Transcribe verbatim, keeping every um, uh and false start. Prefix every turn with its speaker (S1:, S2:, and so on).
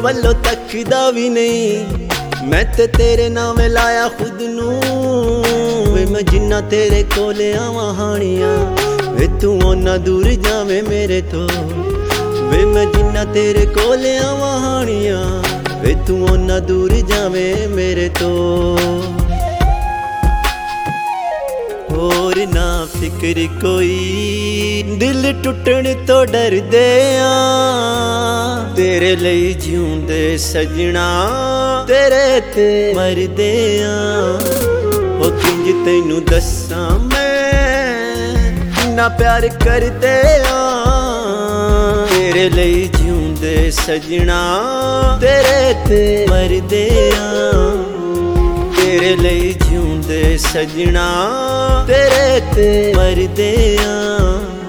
S1: ਵੱਲੋਂ ਤੱਕਦਾ ਵੀ ਨਹੀਂ। ਮੈਂ ਤੇ ਤੇਰੇ ਨਾਵੇਂ ਲਾਇਆ ਖੁਦ ਨੂੰ ਵੇ ਮੈਂ ਜਿੰਨਾ ਤੇਰੇ ਕੋਲ ਆਵਾਂ ਹਾਣੀਆਂ ਵੇ ਤੂੰ ਓਨਾ ਦੂਰ ਜਾਵੇਂ ਮੇਰੇ ਤੋਂ। ਵੇ ਮੈਂ ਜਿੰਨਾ ਤੇਰੇ ਕੋਲ ਆਵਾਂ ਹਾਣੀਆਂ ਵੇ ਤੂੰ ਓਨਾ ਦੂਰ ਜਾਵੇਂ ਮੇਰੇ ਤੋਂ। ਹੋਰ ਨਾ ਫਿਕਰ ਕੋਈ ਦਿਲ ਟੁੱਟਣ ਤੋਂ ਡਰਦੇ ਆ ਤੇਰੇ ਲਈ ਜਿਉਂਦੇ ਸਜਣਾ ਤੇਰੇ ਤੇ ਮਰਦੇ ਆ। ਉਹ ਕਿੰਜ ਤੈਨੂੰ ਦੱਸਾਂ ਮੈਂ ਕਿੰਨਾ ਪਿਆਰ ਕਰਦੇ ਆ ਤੇਰੇ ਲਈ ਜਿਉਂਦੇ ਸਜਣਾ ਤੇਰੇ ਤੇ ਮਰਦੇ ਆ। ਤੇਰੇ ਲਈ ਜਿਉਂਦੇ ਸਜਣਾ ਤੇਰੇ ਤੇ ਮਰਦੇ ਆ।